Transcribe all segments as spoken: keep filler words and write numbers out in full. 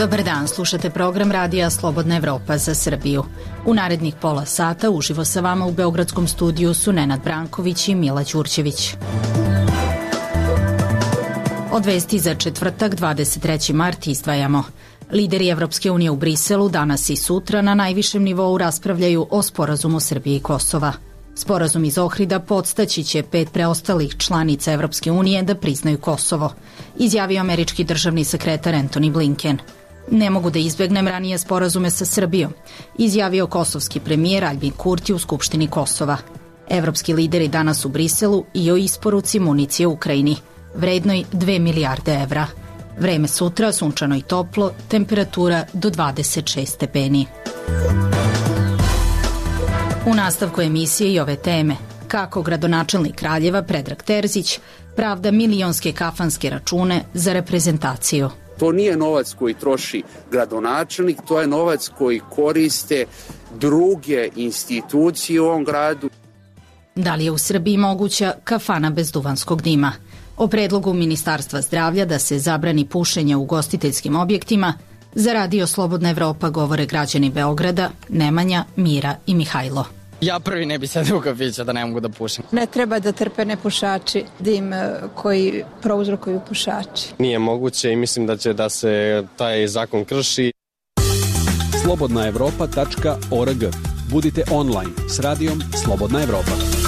Dobar dan, slušate program Radija Slobodna Evropa za Srbiju. U narednih pola sata uživo sa vama u beogradskom studiju su Nenad Branković i Mila Ćurćević. Od vesti za četvrtak, dvadeset treći mart, izdvajamo. Lideri Evropske unije u Briselu danas i sutra na najvišem nivou raspravljaju o sporazumu Srbije i Kosova. Sporazum iz Ohrida podstaći će pet preostalih članica Evropske unije da priznaju Kosovo, izjavio američki državni sekretar Antony Blinken. Ne mogu da izbegnem ranije sporazume sa Srbijom, izjavio kosovski premijer Aljbin Kurti u Skupštini Kosova. Evropski lideri danas u Briselu i o isporuci municije Ukrajini, vrednoj dve milijarde evra. Vreme sutra sunčano i toplo, temperatura do dvadeset šest stepeni. U nastavku emisije i ove teme, kako gradonačelnik Kraljeva Predrag Terzić pravda milionske kafanske račune za reprezentaciju. To nije novac koji troši gradonačelnik, to je novac koji koriste druge institucije u ovom gradu. Da li je u Srbiji moguća kafana bez duvanskog dima? O predlogu Ministarstva zdravlja da se zabrani pušenje u ugostiteljskim objektima za Radio Slobodna Evropa govore građani Beograda Nemanja, Mira i Mihajlo. Ja prvi ne bi sedeo u kafića da ne mogu da pušim. Ne treba da trpe nepušači dim koji prouzrokuju pušači. Nije moguće i mislim da će da se taj zakon krši. slobodna evropa tačka org. Budite online s radijom Slobodna Evropa.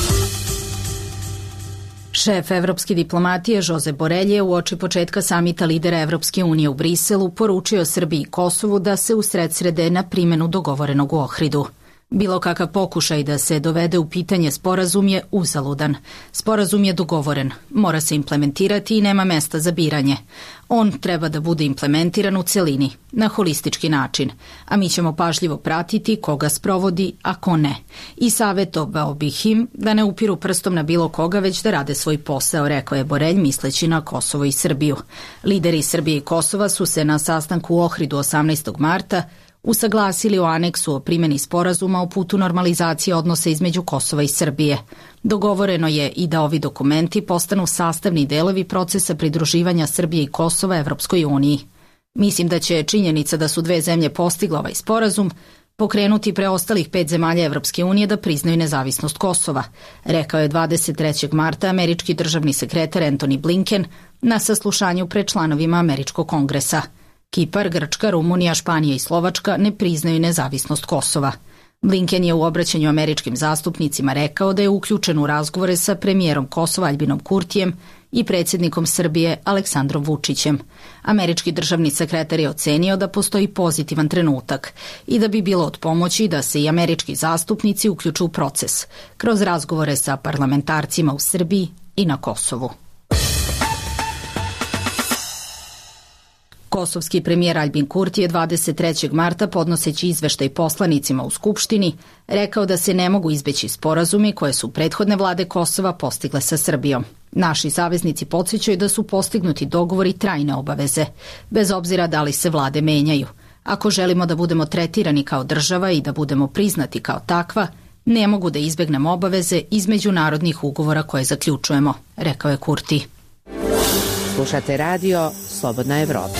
Šef evropske diplomatije Josep Borrell je uoči početka samita lidera Evropske unije u Briselu poručio Srbiji i Kosovu da se usredsrede na primjenu dogovorenog u Ohridu. Bilo kakav pokušaj da se dovede u pitanje sporazum je uzaludan. Sporazum je dogovoren, mora se implementirati i nema mesta za biranje. On treba da bude implementiran u celini, na holistički način, a mi ćemo pažljivo pratiti koga sprovodi, a ko ne. I savjetovao bih im da ne upiru prstom na bilo koga, već da rade svoj posao, rekao je Borrell misleći na Kosovo i Srbiju. Lideri Srbije i Kosova su se na sastanku u Ohridu osamnaestog marta usaglasili o aneksu o primjeni sporazuma o putu normalizacije odnosa između Kosova i Srbije. Dogovoreno je i da ovi dokumenti postanu sastavni delovi procesa pridruživanja Srbije i Kosova Evropskoj uniji. Mislim da će činjenica da su dve zemlje postigle ovaj sporazum pokrenuti preostalih pet zemalja Evropske unije da priznaju nezavisnost Kosova, rekao je dvadeset trećeg marta američki državni sekretar Antony Blinken na saslušanju pred članovima Američkog kongresa. Kipar, Grčka, Rumunija, Španija i Slovačka ne priznaju nezavisnost Kosova. Blinken je u obraćanju američkim zastupnicima rekao da je uključen u razgovore sa premijerom Kosova Aljbinom Kurtijem i predsjednikom Srbije Aleksandrom Vučićem. Američki državni sekretar je ocenio da postoji pozitivan trenutak i da bi bilo od pomoći da se i američki zastupnici uključu u proces kroz razgovore sa parlamentarcima u Srbiji i na Kosovu. Kosovski premijer Aljbin Kurti je dvadeset trećeg marta podnoseći izveštaj poslanicima u Skupštini rekao da se ne mogu izbeći sporazumi koje su prethodne vlade Kosova postigle sa Srbijom. Naši saveznici podsjećaju da su postignuti dogovori trajne obaveze, bez obzira da li se vlade menjaju. Ako želimo da budemo tretirani kao država i da budemo priznati kao takva, ne mogu da izbegnemo obaveze iz međunarodnih ugovora koje zaključujemo, rekao je Kurti. Slušate radio Slobodna Evropa.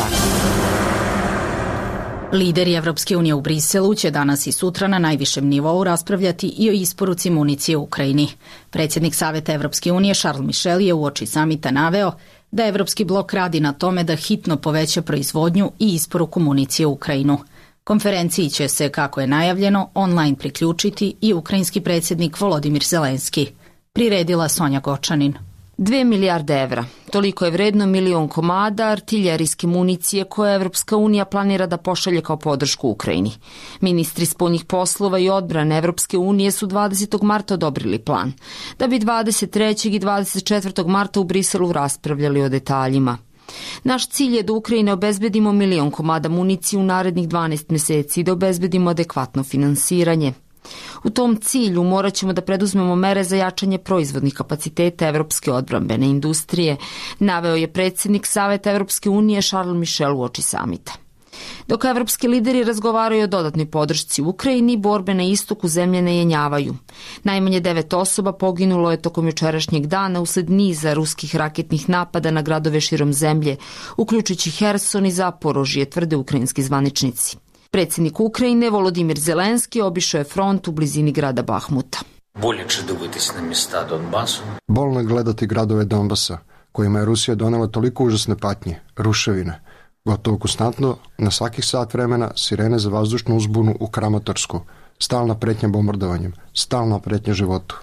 Lideri Evropske unije u Briselu će danas i sutra na najvišem nivou raspravljati i o isporuci municije u Ukrajini. Predsjednik Saveta Evropske unije Charles Michel je uoči samita naveo da Evropski blok radi na tome da hitno poveća proizvodnju i isporuku municije u Ukrajinu. Konferenciji će se, kako je najavljeno, online priključiti i ukrajinski predsjednik Volodimir Zelenski. Priredila Sonja Gočanin. Dve milijarde evra. Toliko je vredno milion komada artiljerijske municije koje Evropska unija planira da pošalje kao podršku Ukrajini. Ministri spoljnih poslova i odbrane Evropske unije su dvadesetog marta odobrili plan, da bi dvadeset trećeg i dvadeset četvrtog marta u Briselu raspravljali o detaljima. Naš cilj je da Ukrajine obezbedimo milion komada municije u narednih dvanaest meseci i da obezbedimo adekvatno finansiranje. U tom cilju morat ćemo da preduzmemo mere za jačanje proizvodnih kapaciteta evropske odbrambene industrije, naveo je predsjednik Saveta Evropske unije Charles Michel uoči samita. Dok evropski lideri razgovaraju o dodatnoj podršci Ukrajini, borbe na istoku zemlje ne jenjavaju. Najmanje devet osoba poginulo je tokom jučerašnjeg dana usled niza ruskih raketnih napada na gradove širom zemlje, uključujući Herson i Zaporožje, tvrde ukrajinski zvaničnici. Predsjednik Ukrajine Volodimir Zelenski obišao je front u blizini grada Bahmuta. Bolno je gledati gradove Donbasa, kojima je Rusija donela toliko užasne patnje, ruševine. Gotovo konstantno, na svakih sat vremena, sirene za vazdušnu uzbunu u Kramatorsku, stalna pretnja bombardovanjem, stalna pretnja životu.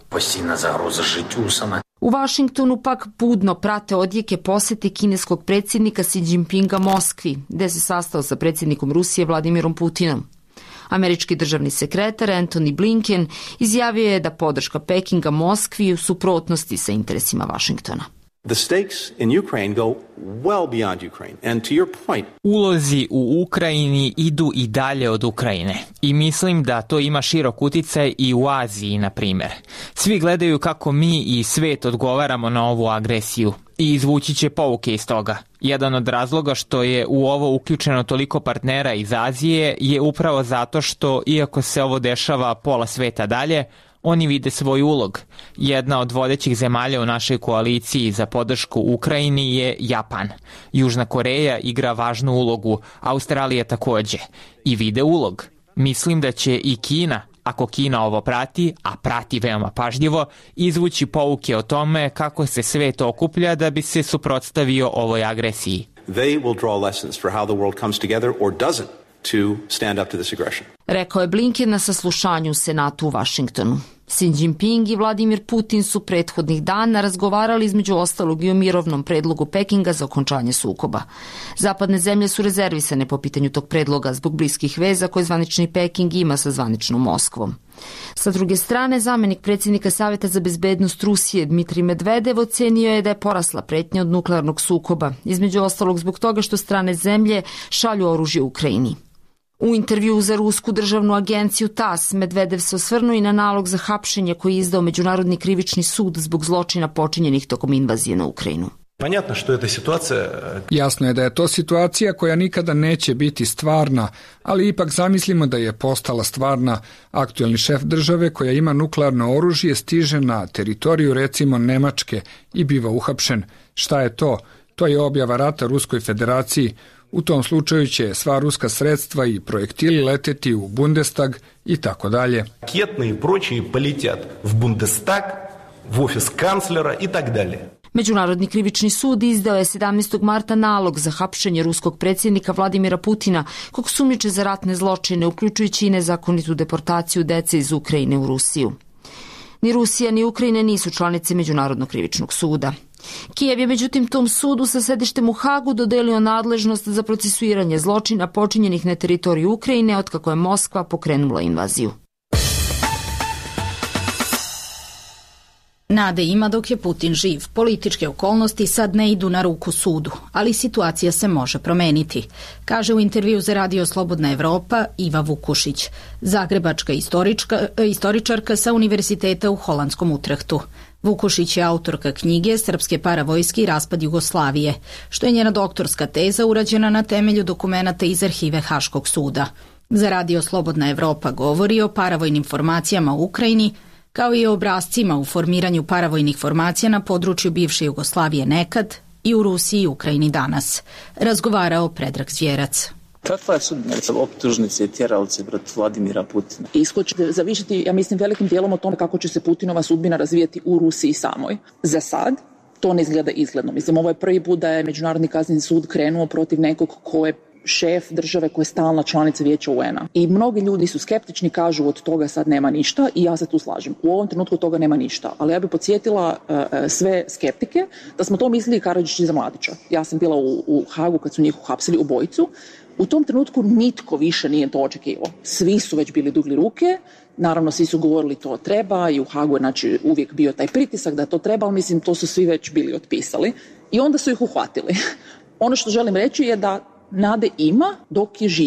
U Vašingtonu pak budno prate odjeke posete kineskog predsjednika Xi Jinpinga Moskvi, gde se sastao sa predsjednikom Rusije Vladimirom Putinom. Američki državni sekretar Antony Blinken izjavio je da podrška Pekinga Moskvi u suprotnosti sa interesima Vašingtona. The stakes in Ukraine go well beyond Ukraine. And to your point, ulozi u Ukrajini idu i dalje od Ukrajine. I mislim da to ima širok uticaj i u Aziji, na primjer. Svi gledaju kako mi i svet odgovaramo na ovu agresiju i izvući će pouke iz toga. Jedan od razloga što je u ovo uključeno toliko partnera iz Azije je upravo zato što, iako se ovo dešava pola sveta dalje, oni vide svoj ulog. Jedna od vodećih zemalja u našoj koaliciji za podršku Ukrajini je Japan. Južna Koreja igra važnu ulogu, Australija takođe. I vide ulog. Mislim da će i Kina, ako Kina ovo prati, a prati veoma pažljivo, izvući pouke o tome kako se svet okuplja da bi se suprotstavio ovoj agresiji. They will draw lessons for how the world comes together or doesn't to stand up to this aggression. Rekao je Blinken na saslušanju u Senatu u Vašingtonu. Xi Jinping i Vladimir Putin su prethodnih dana razgovarali između ostalog i o mirovnom predlogu Pekinga za okončanje sukoba. Zapadne zemlje su rezervisane po pitanju tog predloga zbog bliskih veza koje zvanični Peking ima sa zvaničnom Moskvom. Sa druge strane, zamenik predsjednika Saveta za bezbednost Rusije Dmitrij Medvedev ocenio je da je porasla pretnja od nuklearnog sukoba, između ostalog zbog toga što strane zemlje šalju oružje Ukrajini. U intervju za rusku državnu agenciju T A S Medvedev se osvrnuo i na nalog za hapšenje koji je izdao Međunarodni krivični sud zbog zločina počinjenih tokom invazije na Ukrajinu. Jasno je da je to situacija koja nikada neće biti stvarna, ali ipak zamislimo da je postala stvarna. Aktuelni šef države koja ima nuklearno oružje stiže na teritoriju recimo Nemačke i biva uhapšen. Šta je to? To je objava rata Ruskoj federaciji. U tom slučaju će sva ruska sredstva i projektili leteti u Bundestag i tako dalje. Raketne i proći poletят v Bundestag, v ofis kanclera i tak dalje. Međunarodni krivični sud izdao je sedamnaestog marta nalog za hapšenje ruskog predsjednika Vladimira Putina, kog sumnjiče za ratne zločine, uključujući i nezakonitu deportaciju dece iz Ukrajine u Rusiju. Ni Rusija ni Ukrajina nisu članice Međunarodnog krivičnog suda. Kijev je međutim tom sudu sa sedištem u Hagu dodelio nadležnost za procesuiranje zločina počinjenih na teritoriju Ukrajine otkako je Moskva pokrenula invaziju. Nade ima dok je Putin živ. Političke okolnosti sad ne idu na ruku sudu, ali situacija se može promeniti, kaže u intervju za Radio Slobodna Evropa Iva Vukušić, zagrebačka istorička, istoričarka sa Univerziteta u holandskom Utrehtu. Vukušić je autorka knjige Srpske paravojske i raspad Jugoslavije, što je njena doktorska teza urađena na temelju dokumenata iz arhive Haškog suda. Za Radio Slobodna Evropa govori o paravojnim formacijama u Ukrajini, kao i o obrascima u formiranju paravojnih formacija na području bivše Jugoslavije nekad i u Rusiji i Ukrajini danas. Razgovarao Predrag Zvjerac. Kakva je sudbina optužnice i tjeralice protiv Vladimira Putina? Ishod će zavišiti, ja mislim, velikim dijelom o tome kako će se Putinova sudbina razvijati u Rusiji samoj. Za sad to ne izgleda izgledno. Mislim, ovo je prvi put da je Međunarodni kazneni sud krenuo protiv nekog ko je šef države koja je stalna članica Vijeća U N-a. I mnogi ljudi su skeptični, kažu od toga sad nema ništa i ja se tu slažem. U ovom trenutku od toga nema ništa. Ali ja bih podsjetila uh, sve skeptike da smo to mislili Karadžić i za Mladića. Ja sam bila u, u Hagu kad su njih uhapsili obojicu. U tom trenutku nitko više nije to očekivao. Svi su već bili dugli ruke, naravno svi su govorili to treba i u Hagu je znači, uvijek bio taj pritisak da to treba, ali mislim to su svi već bili otpisali i onda su ih uhvatili. Ono što želim reći je da nade ima dok je živ.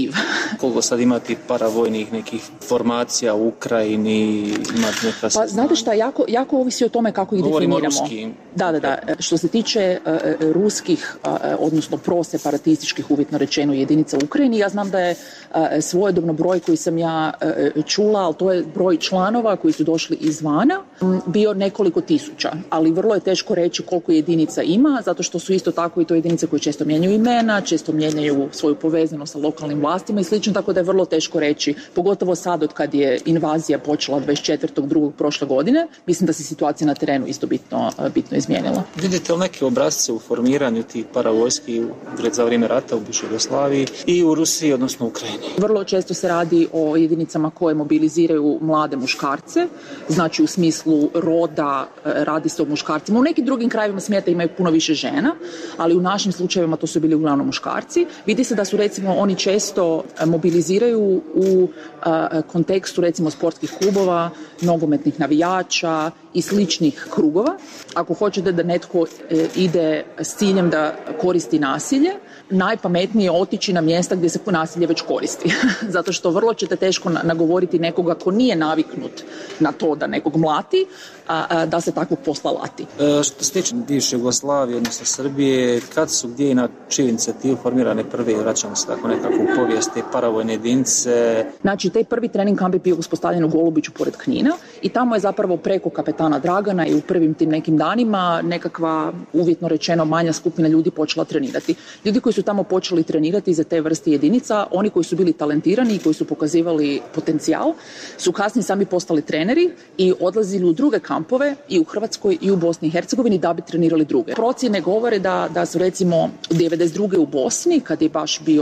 Koliko sad imati paravojnih nekih formacija u Ukrajini, imati neka... Pa znate šta, jako, jako ovisi o tome kako ih Govorimo definiramo. Ruskim. Da, da, da. Što se tiče uh, ruskih, uh, odnosno proseparatističkih, uvjetno rečeno, jedinica u Ukrajini, ja znam da je uh, svojedobno broj koji sam ja uh, čula, ali to je broj članova koji su došli izvana, um, bio nekoliko tisuća, ali vrlo je teško reći koliko jedinica ima, zato što su isto tako i to jedinice koje često mijenjaju imena, često mijenjaju svoju povezanost sa lokalnim vlastima i slično, tako da je vrlo teško reći, pogotovo sad od kad je invazija počela dvadeset četvrtog drugog prošle godine, mislim da se situacija na terenu isto bitno, bitno izmijenila. Vidite li neke obrazce u formiranju tih paravojski za vrijeme rata u bivšoj Jugoslaviji i u Rusiji, odnosno u Ukrajini? Vrlo često se radi o jedinicama koje mobiliziraju mlade muškarce, znači u smislu roda radi se o muškarcima. U nekim drugim krajevima svijeta imaju puno više žena, ali u našim slučajevima to su bili uglavnom muškarci. Vidi se da su recimo oni često mobiliziraju u a, kontekstu recimo sportskih klubova, nogometnih navijača i sličnih krugova. Ako hoćete da netko e, ide s ciljem da koristi nasilje, najpametnije je otići na mjesta gdje se nasilje već koristi. Zato što vrlo ćete teško nagovoriti nekoga ko nije naviknut na to da nekog mlati, a, a, da se takvog posla lati. E, što se tiče bivše Jugoslavije, odnosno Srbije, kad su gdje i na čiju inicijativu formirane prve, vraćamo se tako nekako u povijest, te paravojne jedinice? Znači, taj prvi trening kamp je bio uspostavljen u Golubiću pored Knina i tamo je zapravo preko kapetana Dragana i u prvim tim nekim danima nekakva, uvjetno rečeno, manja skupina ljudi počela trenirati. Ljudi koji su tamo počeli trenirati za te vrste jedinica, oni koji su bili talentirani i koji su pokazivali potencijal, su kasnije sami postali treneri i odlazili u druge kampove i u Hrvatskoj i u Bosni i Hercegovini da bi trenirali druge. Procjene govore da, da su recimo devedeset druge u Bosni, kad je baš bio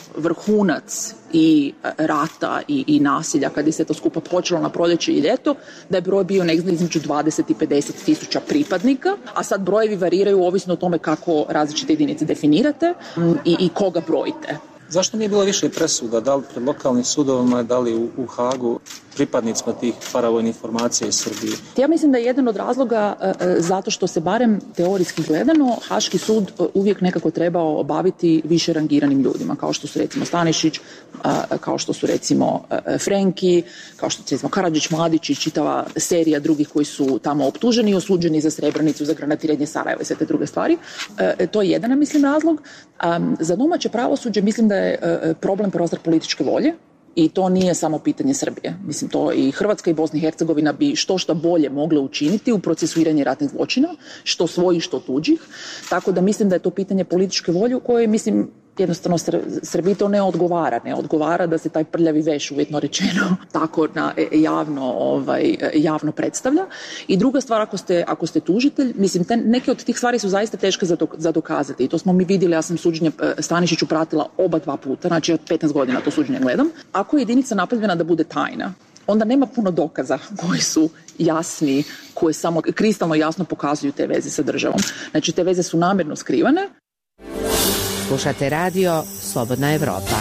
vrhunac i rata i, i nasilja, kad je se to skupa počelo na proljeće i ljeto, da je broj bio negdje između dvadeset i pedeset tisuća pripadnika, a sad brojevi variraju ovisno o tome kako različite jedinice definirate i, i koga brojite. Zašto nije bilo više presuda, da li pred lokalnim sudovima, da li u, u Hagu, pripadnicima tih paravojnih formacija iz Srbije? Ja mislim da je jedan od razloga uh, zato što se barem teorijski gledano Haški sud uh, uvijek nekako trebao obaviti više rangiranim ljudima, kao što su recimo Stanišić, uh, kao što su recimo uh, Frenki, kao što su recimo Karadžić, Mladić i čitava serija drugih koji su tamo optuženi i osuđeni za Srebrenicu, za granatiranje Sarajeva i sve te druge stvari. Uh, to je jedan, mislim, razlog. Um, za domaće pravosuđe mislim da je uh, problem prostor političke volje. I to nije samo pitanje Srbije. Mislim, to i Hrvatska i Bosna i Hercegovina bi što što bolje mogle učiniti u procesuiranju ratnih zločina, što svojih, što tuđih. Tako da mislim da je to pitanje političke volje u kojoj, mislim, jednostavno Srbiji to ne odgovara. Ne odgovara da se taj prljavi veš, uvjetno rečeno, tako na javno, ovaj, javno predstavlja. I druga stvar, ako ste, ako ste tužitelj, mislim, te, neke od tih stvari su zaista teške za, do, za dokazati. I to smo mi vidjeli, ja sam suđenje Stanišiću pratila oba dva puta, znači od petnaest godina to suđenje gledam. Ako je jedinica napravljena da bude tajna, onda nema puno dokaza koji su jasni, koje samo kristalno jasno pokazuju te veze sa državom. Znači, te veze su namjerno skrivane. Slušate radio Slobodna Evropa.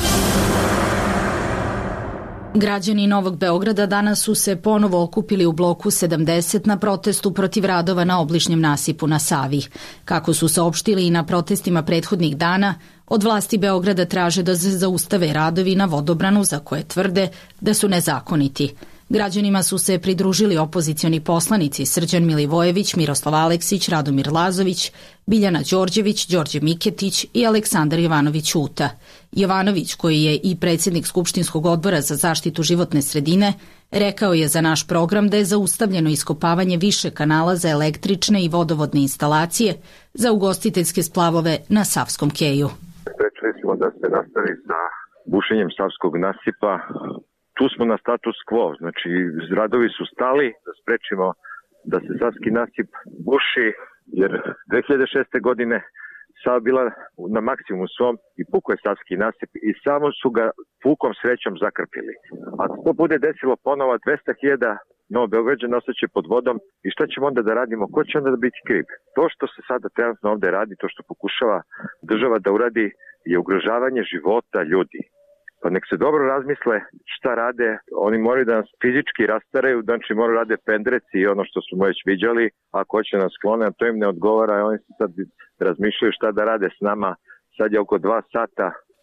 Građani Novog Beograda danas su se ponovo okupili u bloku sedamdeset na protestu protiv radova na obližnjem nasipu na Savi. Kako su saopštili i na protestima prethodnih dana, od vlasti Beograda traže da se zaustave radovi na vodobranu za koje tvrde da su nezakoniti. Građanima su se pridružili opozicioni poslanici Srđan Milivojević, Miroslav Aleksić, Radomir Lazović, Biljana Đorđević, Đorđe Miketić i Aleksandar Jovanović Uta. Jovanović, koji je i predsjednik Skupštinskog odbora za zaštitu životne sredine, rekao je za naš program da je zaustavljeno iskopavanje više kanala za električne i vodovodne instalacije za ugostiteljske splavove na Savskom keju. Sprečili smo da se nastavi sa bušenjem Savskog nasipa. Tu smo na status quo, znači radovi su stali da sprečimo da se Savski nasip buši, jer dve hiljade šeste. godine Sava bila na maksimumu svom i pukao je Savski nasip i samo su ga pukom srećom zakrpili. A to bude desilo ponovo, dvesta hiljada Novobeograđana ostaće pod vodom i šta ćemo onda da radimo? Ko će onda da biti kriv? To što se sada trenutno ovde radi, to što pokušava država da uradi je ugrožavanje života ljudi. Pa nek se dobro razmisle šta rade, oni moraju da nas fizički rastaraju, znači moraju rade pendreci i ono što smo već viđali, ako hoće nas sklone, a to im ne odgovara, oni se sad razmišljaju šta da rade s nama, sad je oko dva sata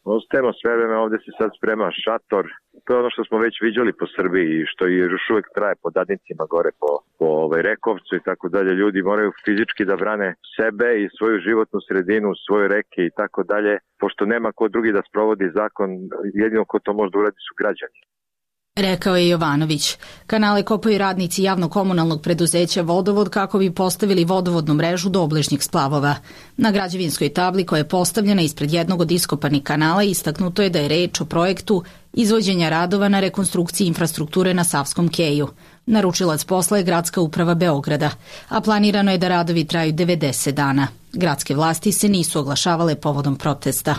Ostajemo sve vreme, ovde se sad sprema šator. To je ono što smo već viđali po Srbiji i što još uvek traje po Dadnicima gore, po, po ovaj, Rekovcu i tako dalje. Ljudi moraju fizički da brane sebe i svoju životnu sredinu, svoje reke i tako dalje. Pošto nema ko drugi da sprovodi zakon, jedino ko to može da uradi su građani. Rekao je Jovanović. Kanale kopaju radnici javno-komunalnog preduzeća Vodovod kako bi postavili vodovodnu mrežu do obližnjih splavova. Na građevinskoj tabli koja je postavljena ispred jednog od iskopanih kanala istaknuto je da je reč o projektu izvođenja radova na rekonstrukciji infrastrukture na Savskom keju. Naručilac posla je Gradska uprava Beograda, a planirano je da radovi traju devedeset dana. Gradske vlasti se nisu oglašavale povodom protesta.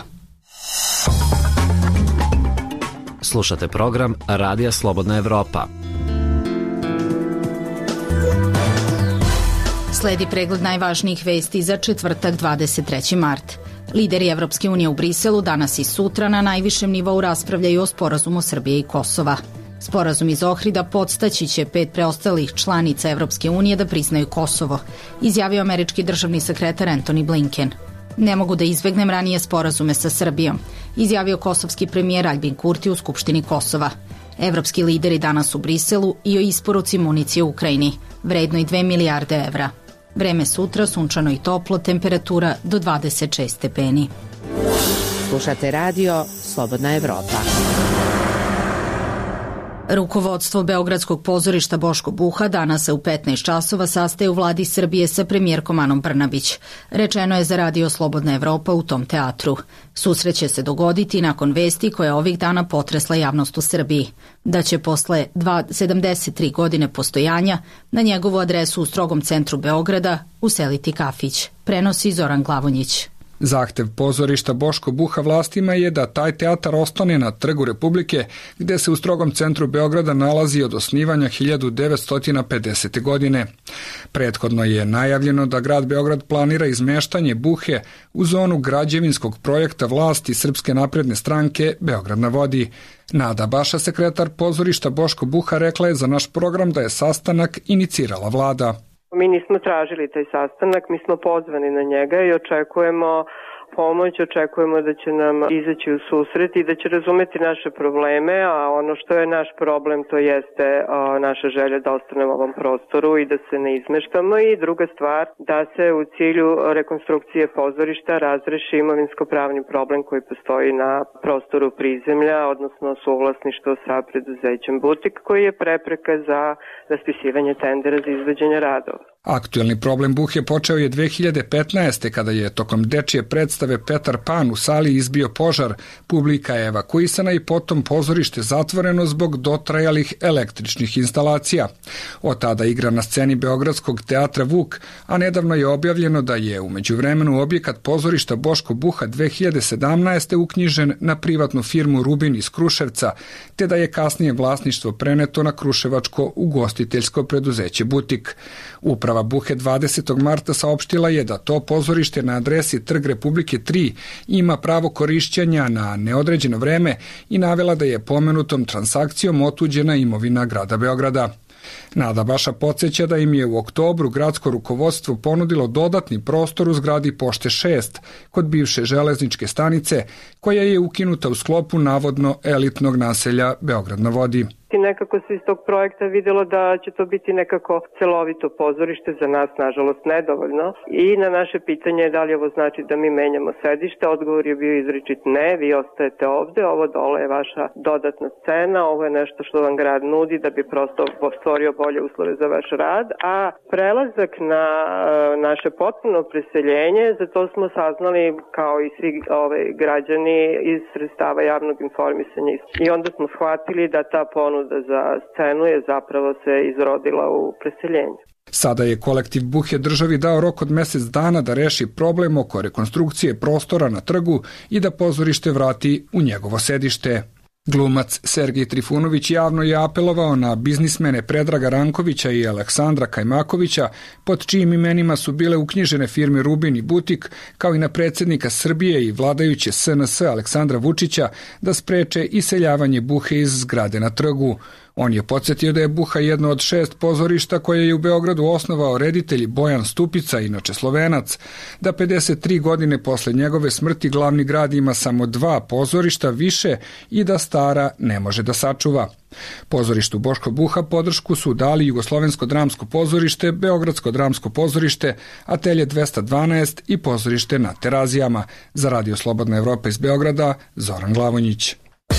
Slušate program Radija Slobodna Evropa. Sledi pregled najvažnijih vesti za četvrtak dvadeset treći mart. Lideri Evropske unije u Briselu danas i sutra na najvišem nivou raspravljaju o sporazumu Srbije i Kosova. Sporazum iz Ohrida podstaći će pet preostalih članica Evropske unije da priznaju Kosovo, izjavio američki državni sekretar Antony Blinken. Ne mogu da izbegnem ranije sporazume sa Srbijom, izjavio kosovski premijer Aljbin Kurti u Skupštini Kosova. Evropski lideri danas u Briselu i o isporuci municije u Ukrajini, vrednoj dve milijarde evra. Vreme sutra sunčano i toplo, temperatura do dvadeset šest stepeni. Slušate radio Slobodna Evropa. Rukovodstvo Beogradskog pozorišta Boško Buha danas se u petnaest časova sastaje u vladi Srbije sa premijerkom Anom Brnabić. Rečeno je za radio Slobodna Evropa u tom teatru. Susret će se dogoditi nakon vesti koja je ovih dana potresla javnost u Srbiji, da će posle sedamdeset tri godine postojanja na njegovu adresu u strogom centru Beograda useliti kafić. Prenosi Zoran Glavonjić. Zahtev pozorišta Boško Buha vlastima je da taj teatar ostane na Trgu Republike, gde se u strogom centru Beograda nalazi od osnivanja hiljadu devetsto pedesete. godine. Prethodno je najavljeno da grad Beograd planira izmeštanje Buhe u zonu građevinskog projekta vlasti Srpske napredne stranke Beograd na vodi. Nada Baša, sekretar pozorišta Boško Buha, rekla je za naš program da je sastanak inicirala vlada. Mi nismo tražili taj sastanak, mi smo pozvani na njega i očekujemo pomoć, očekujemo da će nam izaći u susret i da će razumeti naše probleme, a ono što je naš problem to jeste a, naša želja da ostanemo u ovom prostoru i da se ne izmeštamo, i druga stvar da se u cilju rekonstrukcije pozorišta razreši imovinsko-pravni problem koji postoji na prostoru prizemlja, odnosno suvlasništvo sa preduzećem Butik, koji je prepreka za raspisivanje tendera za izvođenje radova. Aktuelni problem Buhe počeo je dve hiljade petnaeste. kada je tokom dečije predstave Petar Pan u sali izbio požar. Publika je evakuisana i potom pozorište zatvoreno zbog dotrajalih električnih instalacija. Od tada igra na sceni Beogradskog teatra Vuk, a nedavno je objavljeno da je u međuvremenu objekat pozorišta Boško Buha dve hiljade sedamnaeste. uknjižen na privatnu firmu Rubin iz Kruševca, te da je kasnije vlasništvo preneto na kruševačko ugostiteljsko preduzeće Butik. Uprava Buhe dvadesetog marta saopštila je da to pozorište na adresi Trg Republike tri ima pravo korišćenja na neodređeno vreme i navela da je pomenutom transakcijom otuđena imovina grada Beograda. Nada Baša podsjeća da im je u oktobru gradsko rukovodstvo ponudilo dodatni prostor u zgradi Pošte šest kod bivše železničke stanice, koja je ukinuta u sklopu navodno elitnog naselja Beograd na vodi. Nekako se iz tog projekta vidjelo da će to biti nekako celovito pozorište, za nas nažalost nedovoljno, i na naše pitanje da li ovo znači da mi menjamo sedište, odgovor je bio izričit ne, vi ostajete ovde, ovo dole je vaša dodatna scena, ovo je nešto što vam grad nudi da bi prosto stvorio bolje uslove za vaš rad, a prelazak na naše potpuno preseljenje, za to smo saznali kao i svi ove građani iz sredstava javnog informisanja, i onda smo shvatili da ta ponuda za scenu je zapravo se izrodila u preseljenju. Sada je kolektiv Buhe državi dao rok od mesec dana da reši problem oko rekonstrukcije prostora na trgu i da pozorište vrati u njegovo sedište. Glumac Sergej Trifunović javno je apelovao na biznismene Predraga Rankovića i Aleksandra Kajmakovića, pod čijim imenima su bile uknjižene firme Rubin i Butik, kao i na predsjednika Srbije i vladajuće S N S Aleksandra Vučića da spreče iseljavanje Buhe iz zgrade na trgu. On je podsjetio da je Buha jedno od šest pozorišta koje je u Beogradu osnovao reditelj Bojan Stupica, inače Slovenac, da pedeset tri godine posle njegove smrti glavni grad ima samo dva pozorišta više i da stara ne može da sačuva. Pozorištu Boško Buha podršku su dali Jugoslovensko dramsko pozorište, Beogradsko dramsko pozorište, Atelje dvesta dvanaest i pozorište na Terazijama. Za Radio Slobodna Evropa iz Beograda, Zoran Glavonjić.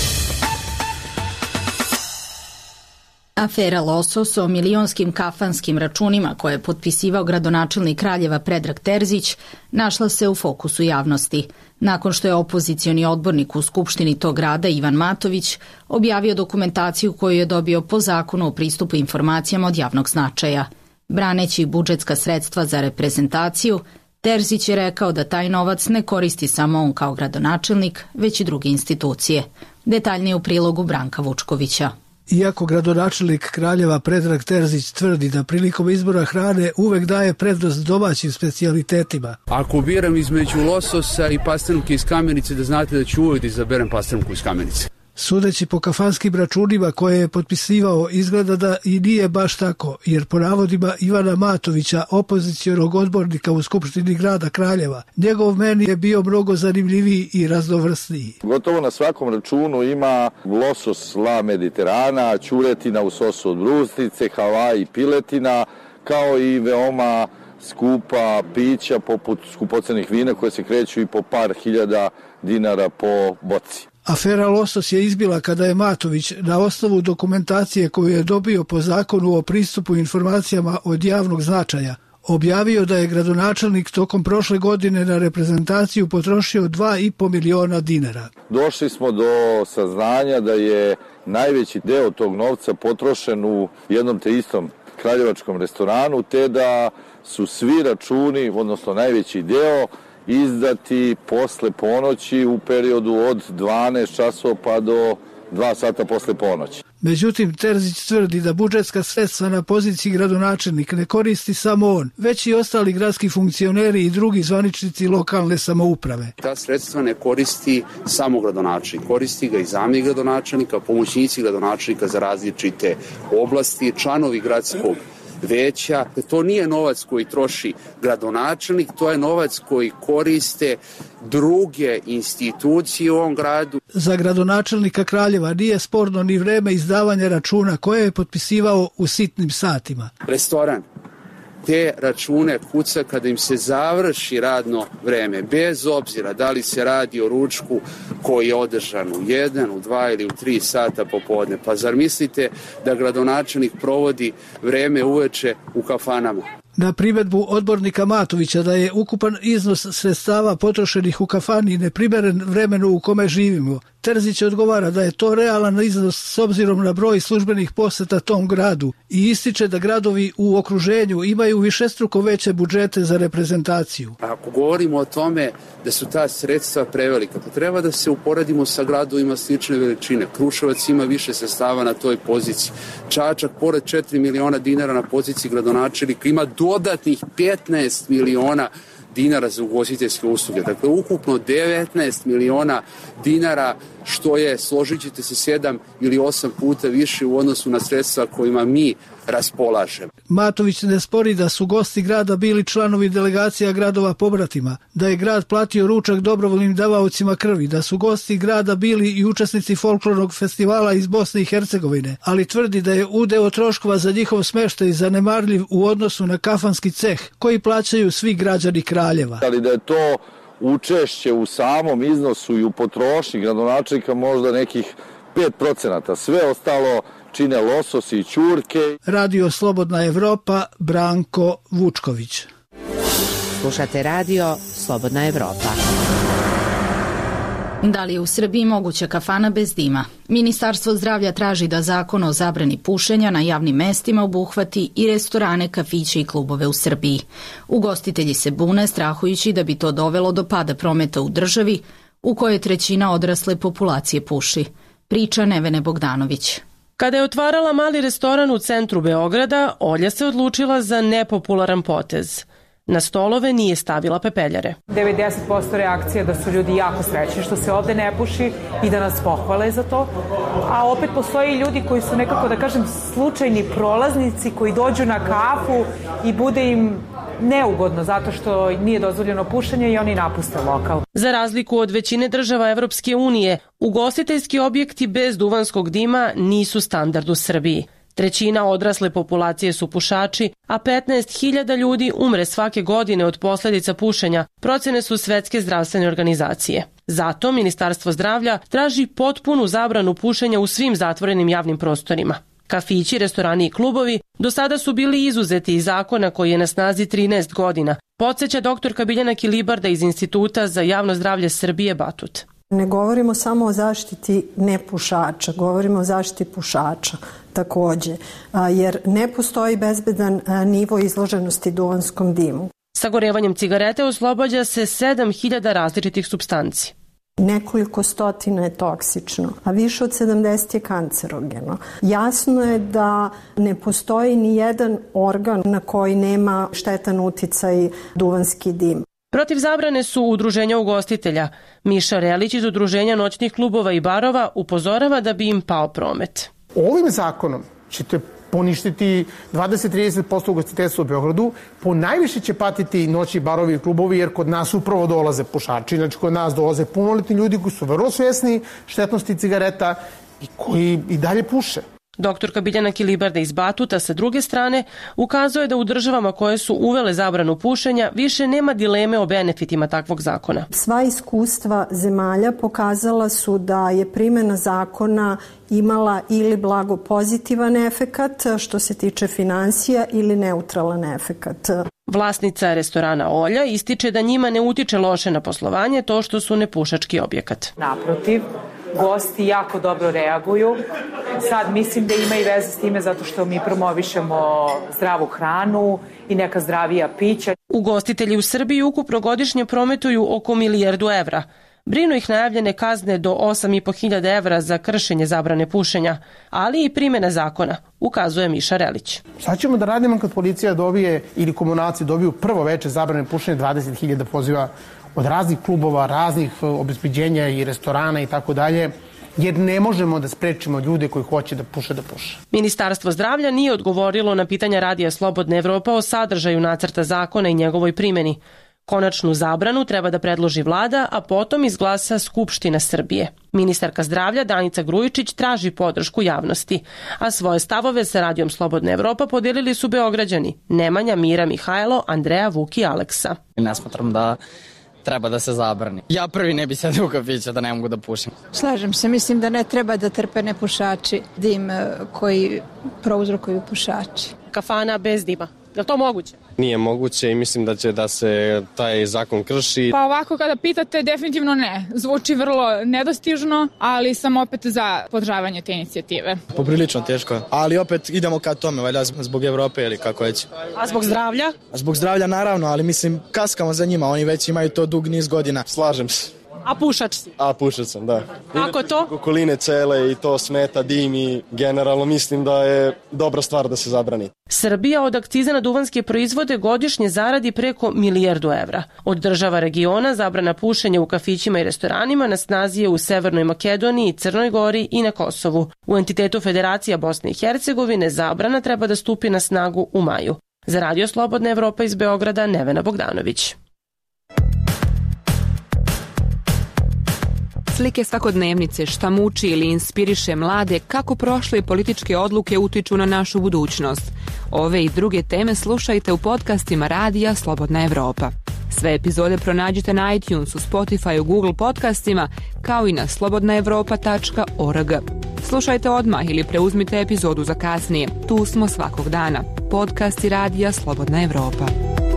Afera Losos o milionskim kafanskim računima koje je potpisivao gradonačelnik Kraljeva Predrag Terzić našla se u fokusu javnosti, nakon što je opozicioni odbornik u Skupštini tog grada Ivan Matović objavio dokumentaciju koju je dobio po zakonu o pristupu informacijama od javnog značaja. Braneći budžetska sredstva za reprezentaciju, Terzić je rekao da taj novac ne koristi samo on kao gradonačelnik, već i druge institucije. Detaljnije u prilogu Branka Vučkovića. Iako gradonačelnik Kraljeva Predrag Terzić tvrdi da prilikom izbora hrane uvek daje prednost domaćim specijalitetima. Ako biram između lososa i pastrnke iz Kamenice, da znate da ću uvek da izaberem pastrnku iz Kamenice. Sudeći po kafanskim računima koje je potpisivao, izgleda da i nije baš tako, jer po navodima Ivana Matovića, opozicionog odbornika u Skupštini grada Kraljeva, njegov meni je bio mnogo zanimljiviji i raznovrsniji. Gotovo na svakom računu ima losos la Mediterana, ćuretina u sosu od brusnice, Havaji piletina, kao i veoma skupa pića poput skupocenih vina koje se kreću i po par hiljada dinara po boci. Afera Losos je izbila kada je Matović na osnovu dokumentacije koju je dobio po zakonu o pristupu informacijama od javnog značaja objavio da je gradonačelnik tokom prošle godine na reprezentaciju potrošio dva i po miliona dinara. Došli smo do saznanja da je najveći deo tog novca potrošen u jednom te istom kraljevačkom restoranu, te da su svi računi, odnosno najveći deo, izdati posle ponoći u periodu od dvanaest časova pa do dva sata posle ponoći. Međutim, Terzić tvrdi da budžetska sredstva na poziciji gradonačelnika ne koristi samo on, već i ostali gradski funkcioneri i drugi zvaničnici lokalne samouprave. Ta sredstva ne koristi samo gradonačelnik, koristi ga i zamjenik gradonačelnika, pomoćnici gradonačelnika za različite oblasti, članovi gradskog veća. To nije novac koji troši gradonačelnik, to je novac koji koriste druge institucije u ovom gradu. Za gradonačelnika Kraljeva nije sporno ni vreme izdavanja računa koje je potpisivao u sitnim satima. Restoran te račune kuca kada im se završi radno vreme, bez obzira da li se radi o ručku koji je održan u jedan, u dva ili u tri sata popodne. Pa zar mislite da gradonačelnik provodi vreme uveče u kafanama? Na primedbu odbornika Matovića da je ukupan iznos sredstava potrošenih u kafani neprimeren vremenu u kome živimo, Terzić odgovara da je to realan iznos s obzirom na broj službenih poseta tom gradu i ističe da gradovi u okruženju imaju višestruko veće budžete za reprezentaciju. Ako govorimo o tome da su ta sredstva prevelika, pa treba da se uporedimo sa gradovima slične veličine. Kruševac ima više sredstava na toj poziciji. Čačak, pored četiri miliona dinara na poziciji gradonačelnika, ima dodatnih petnaest miliona dinara za ugostiteljske usluge. Dakle, ukupno devetnaest miliona dinara, što je, složit ćete se, sedam ili osam puta više u odnosu na sredstva kojima mi raspolažemo. Matović ne spori da su gosti grada bili članovi delegacija gradova pobratima, da je grad platio ručak dobrovoljnim davaocima krvi, da su gosti grada bili i učesnici folklornog festivala iz Bosne i Hercegovine, ali tvrdi da je udeo troškova za njihov smeštaj zanemarljiv u odnosu na kafanski ceh koji plaćaju svi građani Kraljeva. Ali da je to učešće u samom iznosu i u potrošnji gradonačelnika možda nekih pet procenata. Sve ostalo čine lososi i ćurke. Radio Slobodna Evropa, Branko Vučković. Slušate Radio Slobodna Evropa. Da li je u Srbiji moguća kafana bez dima? Ministarstvo zdravlja traži da zakon o zabrani pušenja na javnim mestima obuhvati i restorane, kafiće i klubove u Srbiji. Ugostitelji se bune, strahujući da bi to dovelo do pada prometa u državi u kojoj trećina odrasle populacije puši. Priča Nevene Bogdanović. Kada je otvarala mali restoran u centru Beograda, Olja se odlučila za nepopularan potez. Na stolove nije stavila pepeljare. devedeset posto reakcija da su ljudi jako srećni što se ovde ne puši i da nas pohvale za to. A opet postoje i ljudi koji su nekako, da kažem, slučajni prolaznici koji dođu na kafu i bude im neugodno zato što nije dozvoljeno pušenje i oni napuste lokal. Za razliku od većine država Evropske unije, ugostiteljski objekti bez duvanskog dima nisu standard u Srbiji. Trećina odrasle populacije su pušači, a petnaest hiljada ljudi umre svake godine od posljedica pušenja, procene su Svetske zdravstvene organizacije. Zato Ministarstvo zdravlja traži potpunu zabranu pušenja u svim zatvorenim javnim prostorima. Kafići, restorani i klubovi do sada su bili izuzeti iz zakona koji je na snazi trinaest godina, podsjeća doktorka Biljana Kilibarda iz Instituta za javno zdravlje Srbije Batut. Ne govorimo samo o zaštiti nepušača, govorimo o zaštiti pušača takođe, jer ne postoji bezbedan nivo izloženosti duvanskom dimu. Sagorevanjem cigarete oslobađa se sedam hiljada različitih supstanci. Nekoliko stotina je toksično, a više od sedamdeset je kancerogeno. Jasno je da ne postoji ni jedan organ na koji nema štetan uticaj duvanski dim. Protiv zabrane su udruženja ugostitelja. Miša Relić iz Udruženja noćnih klubova i barova upozorava da bi im pao promet. Ovim zakonom ćete poništiti dvadeset do trideset posto ugostiteljstva u Beogradu, po najviše će patiti noćni barovi i klubovi, jer kod nas upravo dolaze pušači, znači kod nas dolaze punoletni ljudi koji su vrlo svjesni štetnosti cigareta i koji i dalje puše. Doktorka Biljana Kilibarda iz Batuta sa druge strane ukazuje da u državama koje su uvele zabranu pušenja više nema dileme o benefitima takvog zakona. Sva iskustva zemalja pokazala su da je primjena zakona imala ili blago pozitivan efekat što se tiče finansija ili neutralan efekat. Vlasnica restorana Olja ističe da njima ne utiče loše na poslovanje to što su nepušački objekat. Naprotiv, gosti jako dobro reaguju. Sad mislim da ima i veze s time zato što mi promovišemo zdravu hranu i neka zdravija pića. Ugostitelji u Srbiji ukupno godišnje prometuju oko milijardu evra. Brinu ih najavljene kazne do osam i po hiljada evra za kršenje zabrane pušenja, ali i primjena zakona, ukazuje Miša Relić. Šta ćemo da radimo kad policija dobije ili komunalci dobiju prvo veče zabrane pušenja, dvadeset hiljada poziva od raznih klubova, raznih obezbeđenja i restorana i tako dalje, jer ne možemo da sprečimo ljude koji hoće da puše da puše. Ministarstvo zdravlja nije odgovorilo na pitanja Radija Slobodna Evropa o sadržaju nacrta zakona i njegovoj primjeni. Konačnu zabranu treba da predloži vlada, a potom izglasa Skupština Srbije. Ministarka zdravlja Danica Grujičić traži podršku javnosti, a svoje stavove sa Radijom Slobodna Evropa podijelili su Beograđani Nemanja, Mira, Mihajlo, Andreja, Vuk i Aleksa. Ne smatram da treba da se zabrani. Ja prvi ne bi sedeo u kafiću da ne mogu da pušim. Slažem se, mislim da ne treba da trpe nepušači dim koji prouzrokuju pušači. Kafana bez dima. Je li to moguće? Nije moguće i mislim da će da se taj zakon krši. Pa ovako kada pitate, definitivno ne. Zvuči vrlo nedostižno, ali sam opet za podržavanje te inicijative. Poprilično teško, ali opet idemo ka tome, valjda zbog Evrope ili kako već. A zbog zdravlja? A zbog zdravlja naravno, ali mislim kaskamo za njima, oni već imaju to dug niz godina. Slažem se. A pušač si? A pušač sam, da. Kako to? Okoline cele i to smeta, dim i generalno mislim da je dobra stvar da se zabrani. Srbija od akciza na duvanske proizvode godišnje zaradi preko milijardu evra. Od država regiona zabrana pušenja u kafićima i restoranima na snazi je u Severnoj Makedoniji, Crnoj Gori i na Kosovu. U entitetu Federacija Bosne i Hercegovine zabrana treba da stupi na snagu u maju. Za Radio Slobodna Evropa iz Beograda, Nevena Bogdanović. Slike svakodnevnice, šta muči ili inspiriše mlade, kako prošle političke odluke utiču na našu budućnost. Ove i druge teme slušajte u podcastima Radija Slobodna Evropa. Sve epizode pronađite na iTunesu, Spotify, Google podcastima, kao i na slobodna evropa tačka org. Slušajte odmah ili preuzmite epizodu za kasnije. Tu smo svakog dana. Podcasti Radija Slobodna Evropa.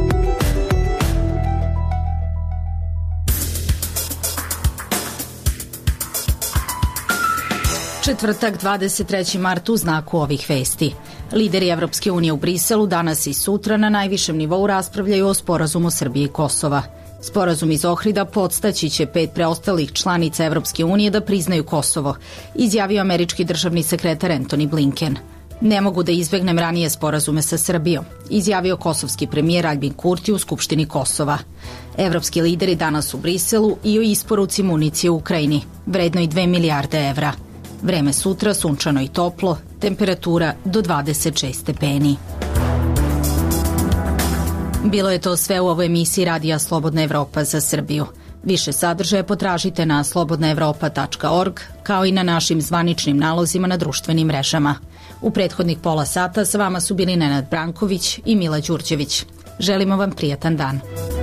Četvrtak, dvadeset treći mart u znaku ovih vesti. Lideri Evropske unije u Briselu danas i sutra na najvišem nivou raspravljaju o sporazumu Srbije i Kosova. Sporazum iz Ohrida podstaći će pet preostalih članica Evropske unije da priznaju Kosovo, izjavio američki državni sekretar Antony Blinken. Ne mogu da izbegnem ranije sporazume sa Srbijom, izjavio kosovski premijer Aljbin Kurti u Skupštini Kosova. Evropski lideri danas u Briselu i o isporuci municije u Ukrajini, vrednoj dve milijarde evra. Vreme sutra sunčano i toplo, temperatura do dvadeset šest stepeni. Bilo je to sve u ovoj emisiji Radija Slobodna Evropa za Srbiju. Više sadržaja potražite na slobodna evropa tačka org, kao i na našim zvaničnim nalozima na društvenim mrežama. U prethodnih pola sata sa vama su bili Nenad Branković i Mila Đurđević. Želimo vam prijatan dan.